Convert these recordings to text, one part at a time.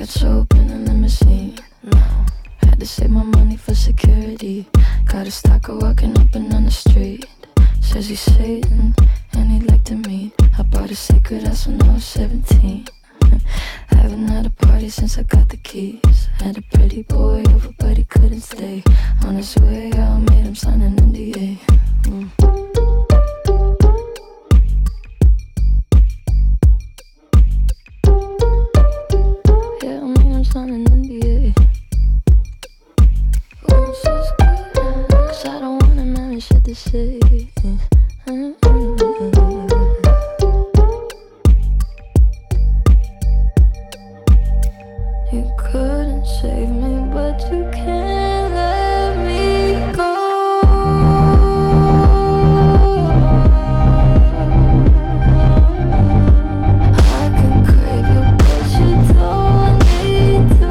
Let's open a limousine. No, had to save my money for security. Got a stalker walking up and down the street. Says he's Satan and he'd like to meet. I bought a secret house when I was 17. Haven't had a party since I got the keys. Had a pretty boy over but he couldn't stay. On his way out, made him sign an NDA. Yeah, I made him sign an NDA. Oh, so it's good, 'cause I don't want him having shit to say. You couldn't save me, but you can't let me go. I can crave you, but you don't need to.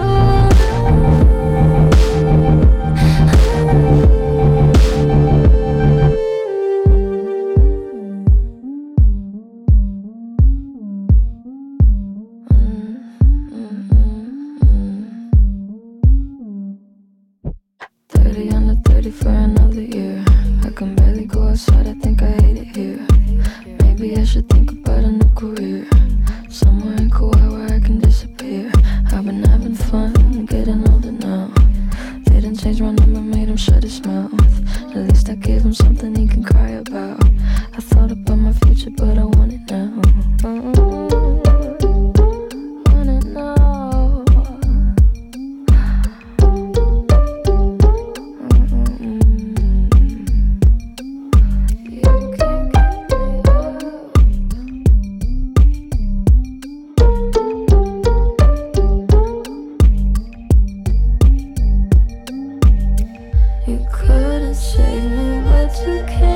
Under 30 for another year. I can barely go outside, I think I hate it here. Maybe I should think about a new career. Somewhere in Kauai where I can disappear. I've been having fun, getting older now. Didn't change my number, made him shut his mouth. At least I gave him something he can cry about. I thought about my future, but I want it now. Want it now. You couldn't save me, but you can't.